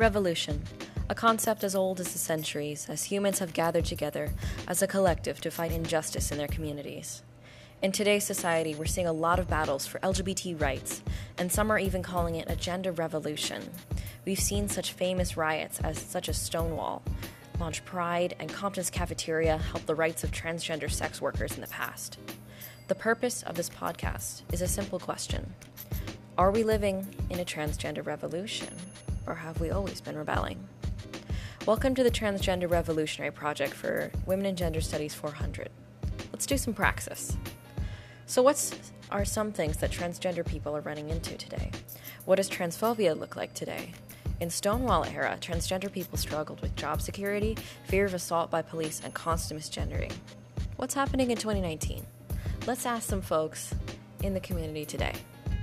Revolution, a concept as old as the centuries, as humans have gathered together as a collective to fight injustice in their communities. In today's society, we're seeing a lot of battles for LGBT rights, and some are even calling it a gender revolution. We've seen such famous riots such as Stonewall, Launch Pride, and Compton's Cafeteria help the rights of transgender sex workers in the past. The purpose of this podcast is a simple question. Are we living in a transgender revolution, or have we always been rebelling? Welcome to the Transgender Revolutionary Project for Women in Gender Studies 400. Let's do some praxis. So what are some things that transgender people are running into today? What does transphobia look like today? In Stonewall era, transgender people struggled with job security, fear of assault by police, and constant misgendering. What's happening in 2019? Let's ask some folks in the community today.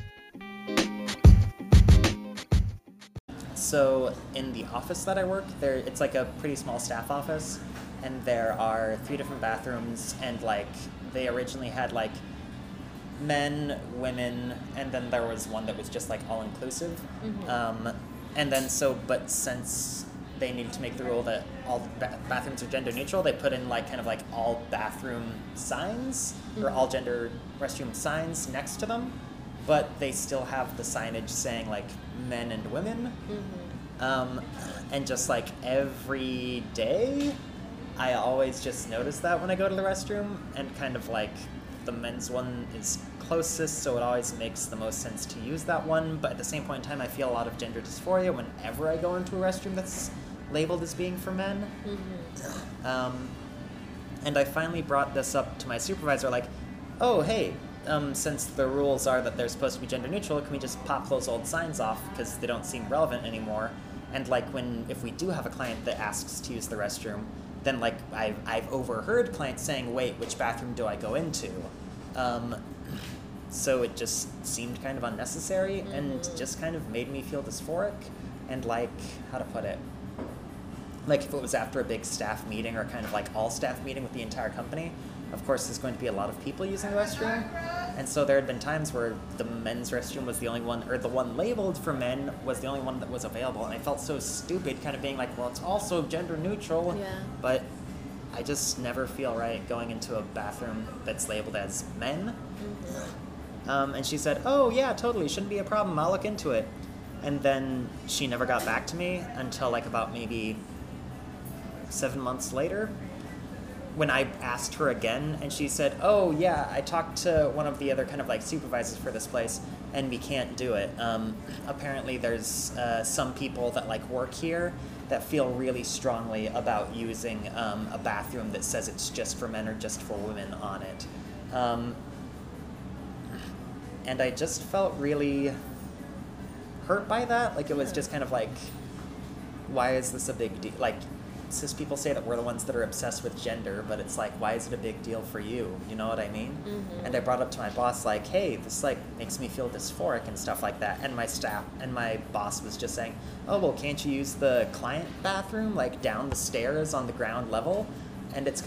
So in the office that I work, it's like a pretty small staff office, and there are 3 different bathrooms, and they originally had men, women, and then there was one that was just all inclusive. Mm-hmm. And then but since they needed to make the rule that all bathrooms are gender neutral, they put in all bathroom signs, mm-hmm. or all gender restroom signs next to them, but they still have the signage saying men and women. Mm-hmm. And just every day, I always just notice that when I go to the restroom, and the men's one is closest, so it always makes the most sense to use that one, but at the same point in time, I feel a lot of gender dysphoria whenever I go into a restroom that's labeled as being for men. Mm-hmm. And I finally brought this up to my supervisor, oh, hey, since the rules are that they're supposed to be gender neutral, can we just pop those old signs off because they don't seem relevant anymore? And if we do have a client that asks to use the restroom, then I've overheard clients saying, wait, which bathroom do I go into? So it just seemed kind of unnecessary, mm-hmm. and just kind of made me feel dysphoric, and how to put it? If it was after a big staff meeting or all staff meeting with the entire company, of course there's going to be a lot of people using the restroom, and so there had been times where the men's restroom was the only one, or the one labeled for men was the only one that was available, and I felt so stupid kind of being well, it's also gender neutral, yeah. But I just never feel right going into a bathroom that's labeled as men. Mm-hmm. And she said, oh yeah, totally, shouldn't be a problem, I'll look into it. And then she never got back to me until about maybe 7 months later, when I asked her again, and she said, oh yeah, I talked to one of the other supervisors for this place, and we can't do it. Apparently there's some people that work here that feel really strongly about using a bathroom that says it's just for men or just for women on it. And I just felt really hurt by that. It was just why is this a big deal? Cis people say that we're the ones that are obsessed with gender, but it's why is it a big deal for you? You know what I mean? Mm-hmm. And I brought up to my boss, hey, this makes me feel dysphoric and stuff like that. And my staff and my boss was just saying, oh, well, can't you use the client bathroom, down the stairs on the ground level? And it's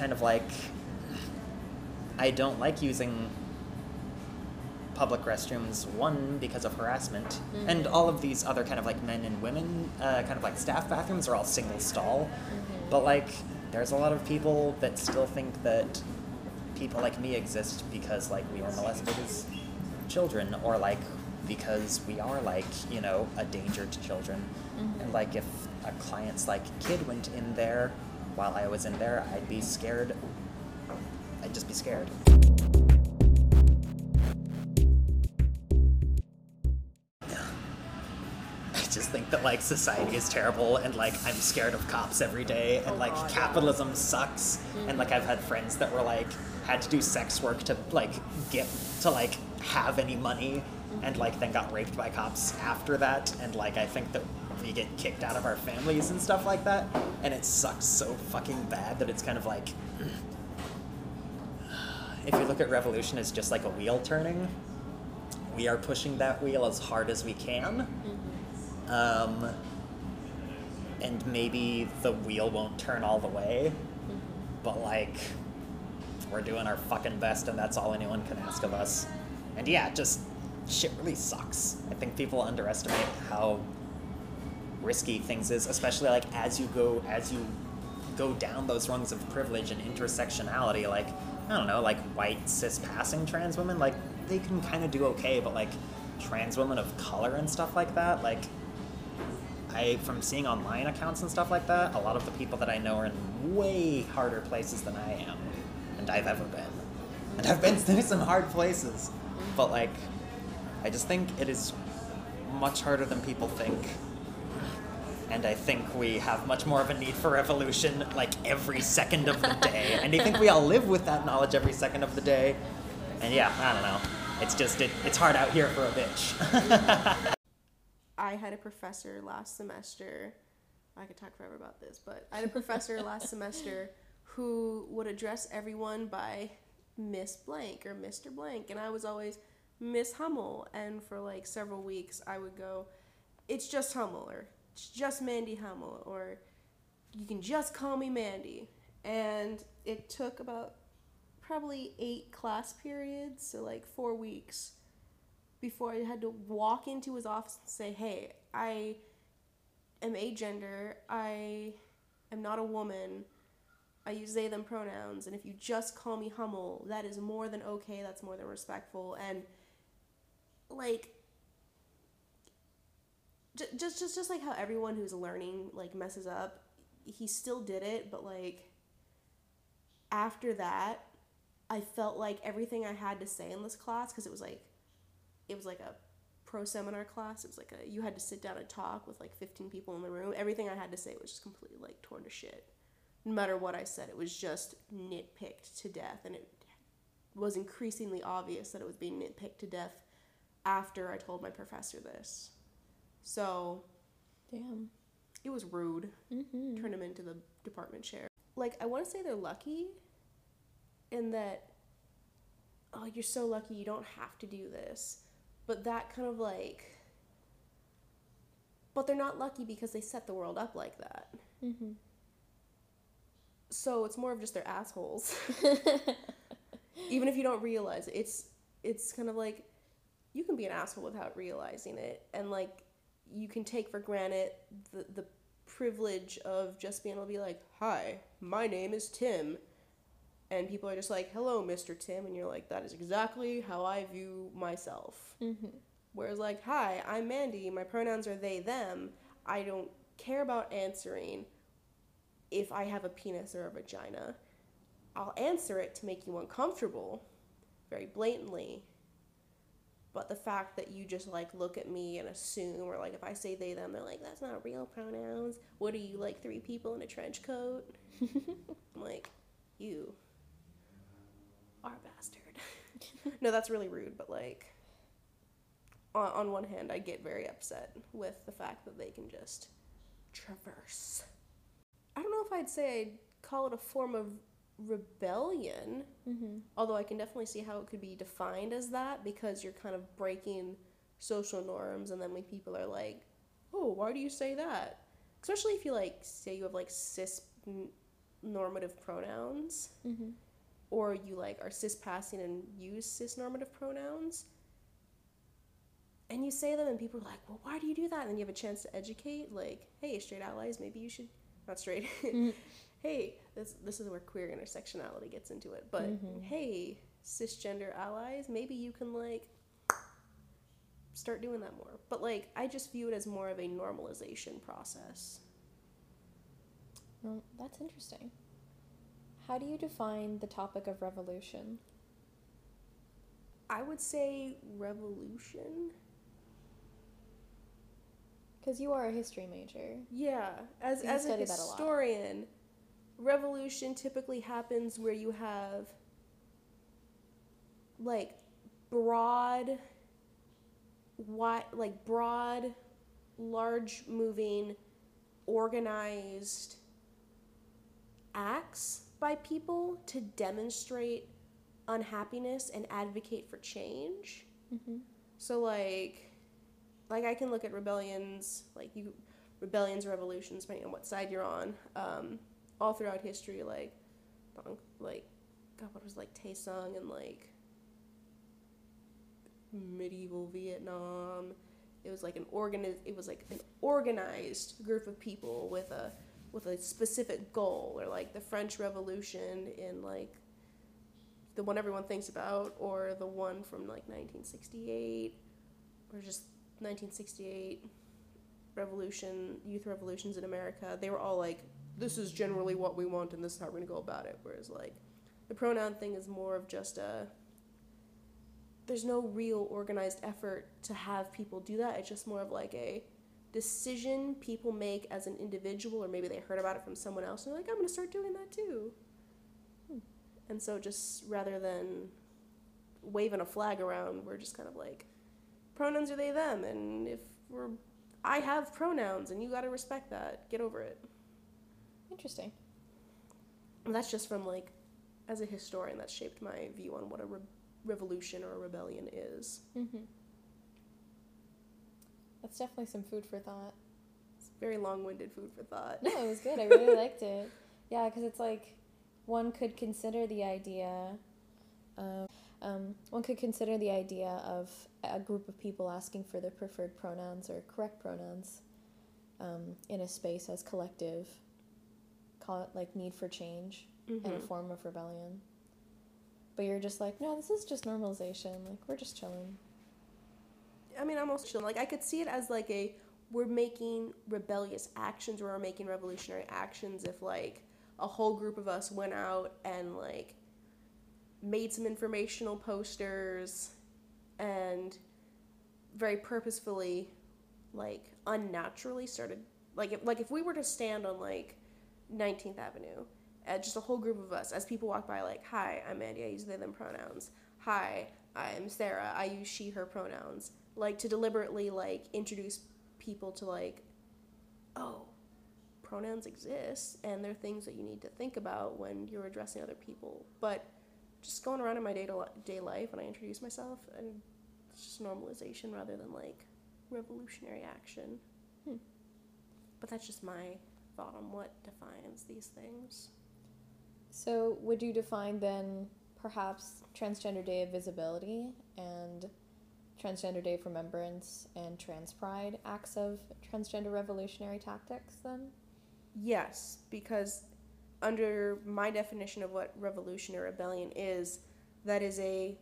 I don't like using public restrooms, one, because of harassment, mm-hmm. and all of these other men and women staff bathrooms are all single stall, mm-hmm. but there's a lot of people that still think that people like me exist because we were molested as children, or because we are a danger to children, mm-hmm. and if a client's kid went in there while I was in there, I'd be scared. I'd just be scared. I just think that society is terrible, and I'm scared of cops every day, and capitalism sucks, mm-hmm. and I've had friends that were had to do sex work to get to have any money, mm-hmm. and then got raped by cops after that, and I think that we get kicked out of our families and stuff like that, and it sucks so fucking bad that it's if you look at revolution as just a wheel turning, we are pushing that wheel as hard as we can. Mm-hmm. And maybe the wheel won't turn all the way, mm-hmm. but we're doing our fucking best, and that's all anyone can ask of us. And yeah, just shit really sucks. I think people underestimate how risky things is, especially like as you go down those rungs of privilege and intersectionality, like, I don't know, like white cis passing trans women, like they can kind of do okay, but like trans women of color and stuff like that, like from seeing online accounts and stuff like that, a lot of the people that I know are in way harder places than I am, and I've ever been. And I've been through some hard places, but like, I just think it is much harder than people think. And I think we have much more of a need for revolution, like, every second of the day. And I think we all live with that knowledge every second of the day. And yeah, I don't know. It's just, it's hard out here for a bitch. I had a professor last semester, I could talk forever about this, but I had a professor last semester who would address everyone by Miss Blank or Mr. Blank. And I was always Miss Hummel. And for like several weeks, I would go, it's just Hummel, or it's just Mandy Hummel, or you can just call me Mandy. And it took about probably 8 class periods, so like 4 weeks, before I had to walk into his office and say, hey, I am agender, I am not a woman, I use they, them pronouns, and if you just call me Hummel, that is more than okay, that's more than respectful. And like, just like how everyone who's learning like messes up, he still did it, but like after that, I felt like everything I had to say in this class, because it was like a pro seminar class, it was like you had to sit down and talk with like 15 people in the room. Everything I had to say was just completely like torn to shit. No matter what I said, it was just nitpicked to death, and it was increasingly obvious that it was being nitpicked to death after I told my professor this. So, Damn. It was rude. Mm-hmm. Turned him into the department chair. Like, I want to say they're lucky in that, oh, you're so lucky you don't have to do this. But that kind of like, but they're not lucky because they set the world up like that. Mm-hmm. So it's more of just they're assholes. Even if you don't realize it, it's kind of like, you can be an asshole without realizing it, and like, you can take for granted the privilege of just being able to be like, hi, my name is Tim, and people are just like, hello, Mr. Tim, and you're like, that is exactly how I view myself. Mm-hmm. Whereas like, hi, I'm Mandy, my pronouns are they, them, I don't care about answering if I have a penis or a vagina. I'll answer it to make you uncomfortable, very blatantly. But the fact that you just like look at me and assume, or like if I say they, them, they're like, that's not real pronouns. What are you, like 3 people in a trench coat? I'm like, you are a bastard. No, that's really rude, but like, on one hand, I get very upset with the fact that they can just traverse. I don't know if I'd say I'd call it a form of rebellion, Mm-hmm. although I can definitely see how it could be defined as that, because you're kind of breaking social norms, and then when people are like, oh, why do you say that? Especially if you like say you have like cis normative pronouns, Mm-hmm. or you like are cis passing and use cis normative pronouns, and you say them and people are like, well, why do you do that? And then you have a chance to educate, like, hey, straight allies, maybe you should, not straight, Mm-hmm. hey, this is where queer intersectionality gets into it, but Mm-hmm. hey, cisgender allies, maybe you can like start doing that more. But like, I just view it as more of a normalization process. Well, that's interesting. How do you define the topic of revolution? I would say revolution. Because you are a history major. Yeah, as You a study that a lot. historian, revolution typically happens where you have like broad, large moving, organized acts by people to demonstrate unhappiness and advocate for change. Mm-hmm. So like I can look at rebellions, revolutions, depending on what side you're on, all throughout history, like God, what was like Tay Sung and like medieval Vietnam, It was like an organized group of people with a specific goal, or like the French Revolution in like the one everyone thinks about, or the one from like 1968, or just 1968 youth revolutions in America. They were all like, this is generally what we want and this is how we're going to go about it. Whereas like the pronoun thing is more of just there's no real organized effort to have people do that. It's just more of like a decision people make as an individual, or maybe they heard about it from someone else and they're like, I'm going to start doing that too. And so just rather than waving a flag around, we're just kind of like, pronouns are they, them, and I have pronouns and you got to respect that. Get over it. Interesting. And that's just from like, as a historian, that's shaped my view on what a revolution or a rebellion is. Mm-hmm. That's definitely some food for thought. It's very long-winded food for thought. No, it was good. I really liked it. Yeah, because it's like one could consider the idea of a group of people asking for their preferred pronouns or correct pronouns in a space as collective, call it like need for change and a form of rebellion. But you're just like, no, this is just normalization. Like, we're just chilling. I mean, I'm also chilling. Like, I could see it as like we're making rebellious actions, or we're making revolutionary actions if like a whole group of us went out and like made some informational posters and very purposefully, like unnaturally started, like if we were to stand on like 19th Avenue, just a whole group of us, as people walk by, like, hi, I'm Mandy, I use they, them pronouns. Hi, I'm Sarah, I use she, her pronouns. Like, to deliberately, like, introduce people to, like, oh, pronouns exist, and they're things that you need to think about when you're addressing other people. But just going around in my day-to-day life, when I introduce myself, and it's just normalization rather than, like, revolutionary action. But that's just my thought on what defines these things. So would you define then perhaps Transgender Day of Visibility and Transgender Day of Remembrance and Trans Pride acts of transgender revolutionary tactics then? Yes, because under my definition of what revolution or rebellion is, that's a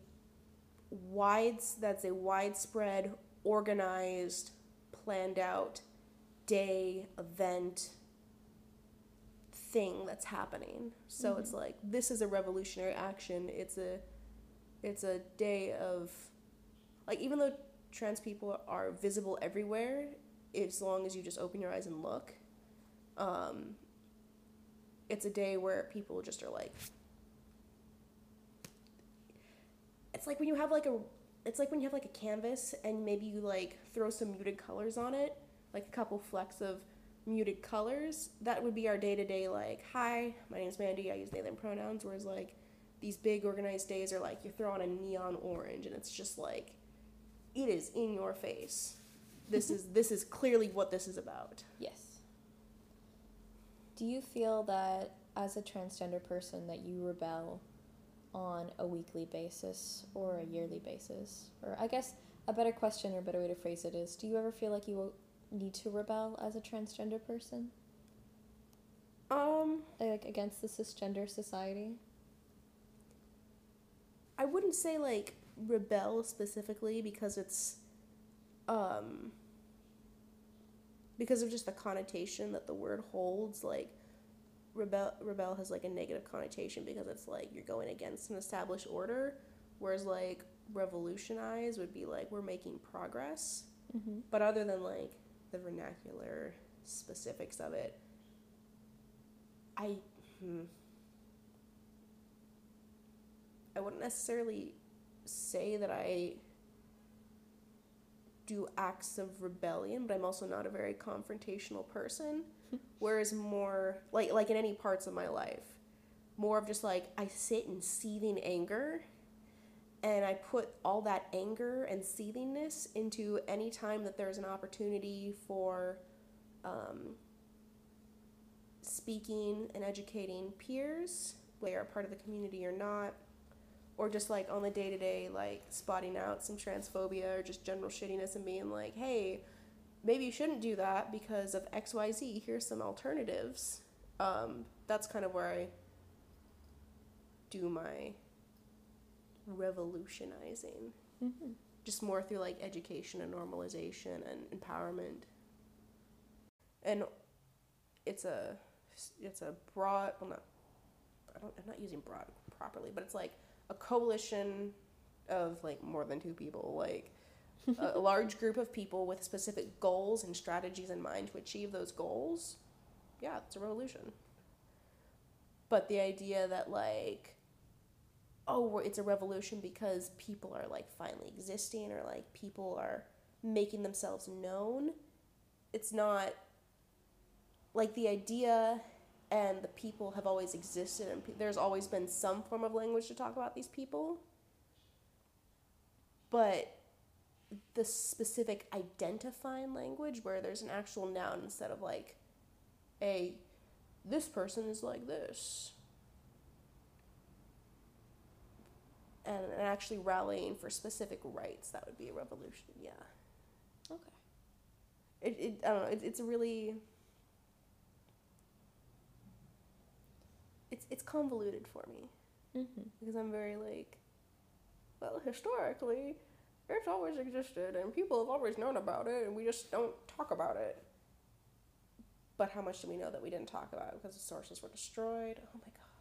widespread, organized, planned out day, event, thing that's happening. So it's like, this is a revolutionary action. It's a day of, like, even though trans people are visible everywhere, as long as you just open your eyes and look, it's a day where people just are like, it's like when you have like a canvas and maybe you like throw some muted colors on it, like a couple flecks of muted colors. That would be our day-to-day, like, hi, my name's Mandy, I use they, them pronouns. Whereas like these big organized days are like you're throwing a neon orange and it's just like, it is in your face. This is clearly what this is about. Yes. Do you feel that as a transgender person that you rebel on a weekly basis or a yearly basis? Or I guess a better question or a better way to phrase it is, do you ever feel like you need to rebel as a transgender person? Like against the cisgender society? I wouldn't say like rebel specifically because it's because of just the connotation that the word holds. Like rebel has like a negative connotation because it's like you're going against an established order, whereas like revolutionize would be like we're making progress. But other than like the vernacular specifics of it, I wouldn't necessarily say that I do acts of rebellion, but I'm also not a very confrontational person. Whereas more like in any parts of my life, more of just like I sit in seething anger and I put all that anger and seethingness into any time that there's an opportunity for speaking and educating peers, whether they are part of the community or not, or just like on the day-to-day, like spotting out some transphobia or just general shittiness and being like, hey, maybe you shouldn't do that because of XYZ. Here's some alternatives. That's kind of where I do my revolutionizing. Mm-hmm. Just more through like education and normalization and empowerment. And it's a broad, well, I'm not using broad properly, but it's like a coalition of like more than two people, like a large group of people with specific goals and strategies in mind to achieve those goals. Yeah, it's a revolution. But the idea that like, oh, it's a revolution because people are like finally existing or like people are making themselves known, it's not. Like the idea and the people have always existed, and there's always been some form of language to talk about these people. But the specific identifying language where there's an actual noun instead of like, this person is like this. And actually rallying for specific rights, that would be a revolution, yeah. Okay. I don't know, it's a really... It's convoluted for me. Mm-hmm. Because I'm very like, well, historically, it's always existed and people have always known about it and we just don't talk about it. But how much do we know that we didn't talk about it because the sources were destroyed? Oh my god.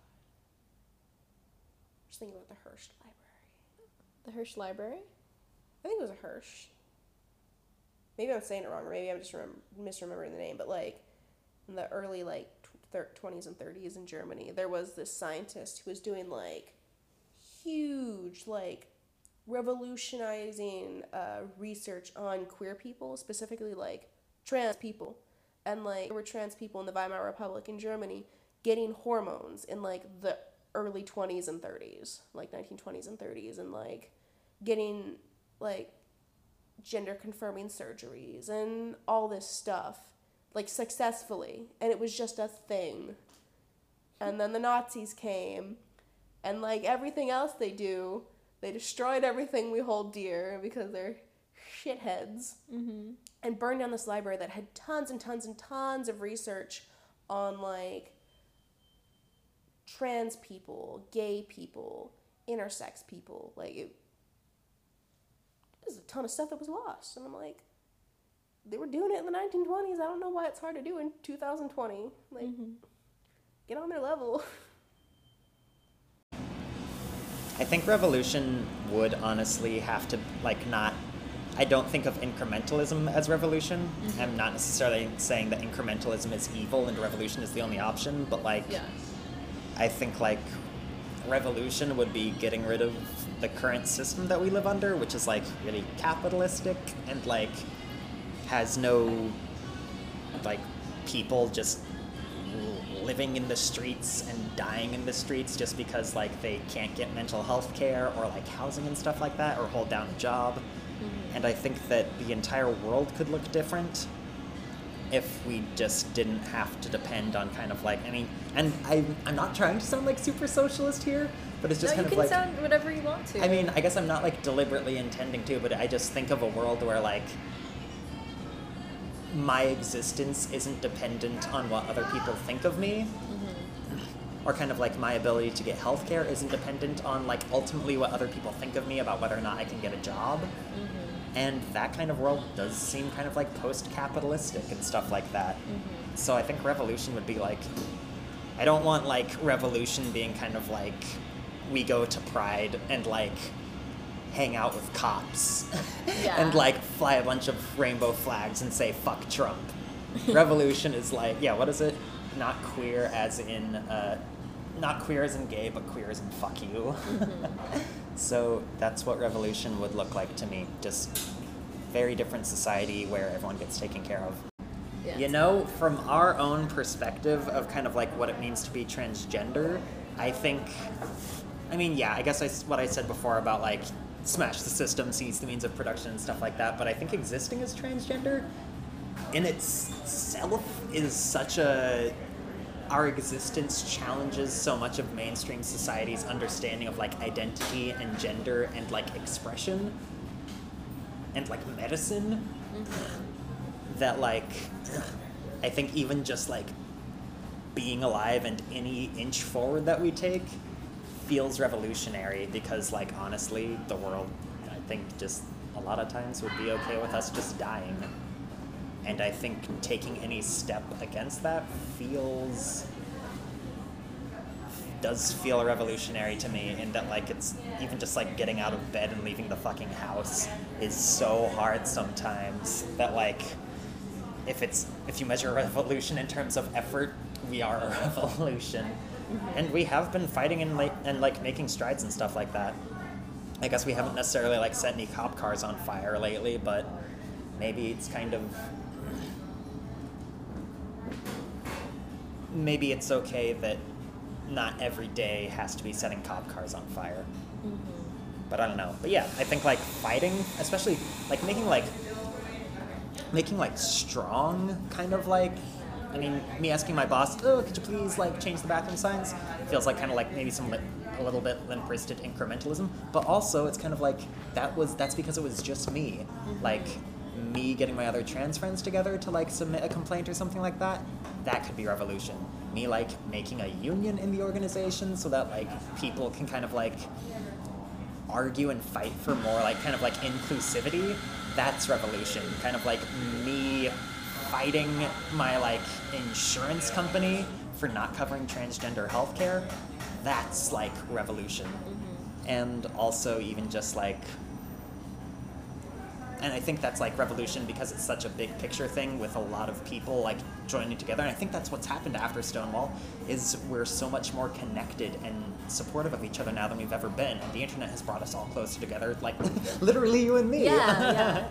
Just thinking about the Hirsch Library. The Hirsch Library? I think it was a Hirsch. Maybe I'm saying it wrong, or maybe I'm just misremembering the name, but like in the early like 20s and 30s in Germany, there was this scientist who was doing like huge like revolutionizing research on queer people, specifically like trans people. And like there were trans people in the Weimar Republic in Germany getting hormones in like the early 20s and 30s, like 1920s and 30s, and like getting like gender confirming surgeries and all this stuff, like successfully, and it was just a thing. And then the Nazis came, and like everything else they do, they destroyed everything we hold dear because they're shitheads. Mm-hmm. And burned down this library that had tons and tons and tons of research on like trans people, gay people, intersex people. Like there's a ton of stuff that was lost, and I'm like, they were doing it in the 1920s. I don't know why it's hard to do in 2020. Like, get on their level. I think revolution would honestly have to, like, not... I don't think of incrementalism as revolution. Mm-hmm. I'm not necessarily saying that incrementalism is evil and revolution is the only option, but, like, yes. I think, like, revolution would be getting rid of the current system that we live under, which is, like, really capitalistic and, like, has no, like, people just living in the streets and dying in the streets just because, like, they can't get mental health care or, like, housing and stuff like that or hold down a job. Mm-hmm. And I think that the entire world could look different if we just didn't have to depend on kind of, like, I mean, and I'm not trying to sound, like, super socialist here, but it's just kind of, like... you can sound whatever you want to. I mean, I guess I'm not, like, deliberately intending to, but I just think of a world where, like, my existence isn't dependent on what other people think of me, or kind of like my ability to get healthcare isn't dependent on like ultimately what other people think of me about whether or not I can get a job. And that kind of world does seem kind of like post-capitalistic and stuff like that. So I think revolution would be like, I don't want like revolution being kind of like we go to Pride and like hang out with cops and like fly a bunch of rainbow flags and say fuck Trump. Revolution is like, yeah, what is it? Not queer as in gay, but queer as in fuck you. So that's what revolution would look like to me. Just very different society where everyone gets taken care of. Yeah. You know, from our own perspective of kind of like what it means to be transgender, I think, I mean, yeah, I guess what I said before about like smash the system, seize the means of production and stuff like that, but I think existing as transgender in itself is such a our existence challenges so much of mainstream society's understanding of like identity and gender and like expression and like medicine, that like I think even just like being alive and any inch forward that we take feels revolutionary, because like honestly the world, I think, just a lot of times would be okay with us just dying. And I think taking any step against that does feel revolutionary to me, in that like it's even just like getting out of bed and leaving the fucking house is so hard sometimes, that like if you measure revolution in terms of effort, we are a revolution. And we have been fighting and like making strides and stuff like that. I guess we haven't necessarily like set any cop cars on fire lately, but maybe it's kind of, maybe it's okay that not every day has to be setting cop cars on fire. But I don't know. But yeah, I think like fighting, especially like making like strong kind of like, I mean, me asking my boss, oh, could you please like change the bathroom signs, feels like kind of like maybe a little bit limp-wristed incrementalism, but also it's kind of like that's because it was just me. Like me getting my other trans friends together to like submit a complaint or something like that could be revolution. Me like making a union in the organization so that like people can kind of like argue and fight for more like kind of like inclusivity, that's revolution. Kind of like me fighting my like insurance company for not covering transgender healthcare, that's like revolution. And also even just like, and I think that's like revolution because it's such a big picture thing with a lot of people like joining together. And I think that's what's happened after Stonewall, is we're so much more connected and supportive of each other now than we've ever been. And the internet has brought us all closer together, like literally you and me. Yeah.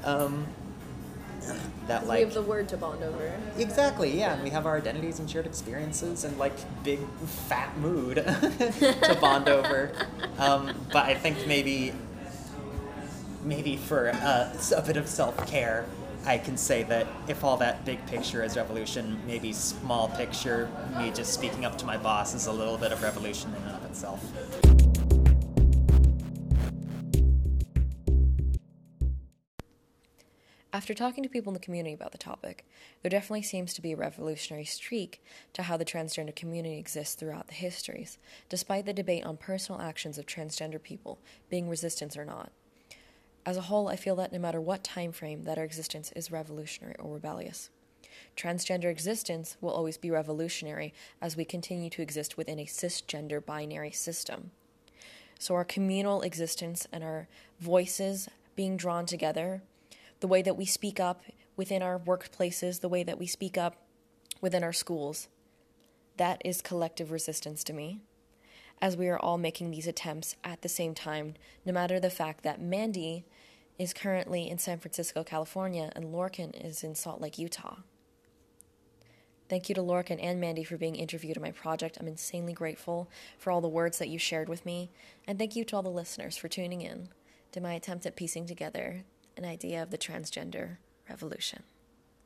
That like we have the word to bond over. Exactly, yeah, and we have our identities and shared experiences and like big fat mood to bond over. But I think maybe for a bit of self-care, I can say that if all that big picture is revolution, maybe small picture, me just speaking up to my boss, is a little bit of revolution in and of itself. After talking to people in the community about the topic, there definitely seems to be a revolutionary streak to how the transgender community exists throughout the histories, despite the debate on personal actions of transgender people being resistance or not. As a whole, I feel that no matter what time frame, that our existence is revolutionary or rebellious. Transgender existence will always be revolutionary as we continue to exist within a cisgender binary system. So our communal existence and our voices being drawn together, the way that we speak up within our workplaces, the way that we speak up within our schools, that is collective resistance to me, as we are all making these attempts at the same time, no matter the fact that Mandy is currently in San Francisco, California, and Lorcan is in Salt Lake, Utah. Thank you to Lorcan and Mandy for being interviewed in my project. I'm insanely grateful for all the words that you shared with me, and thank you to all the listeners for tuning in to my attempt at piecing together an idea of the transgender revolution.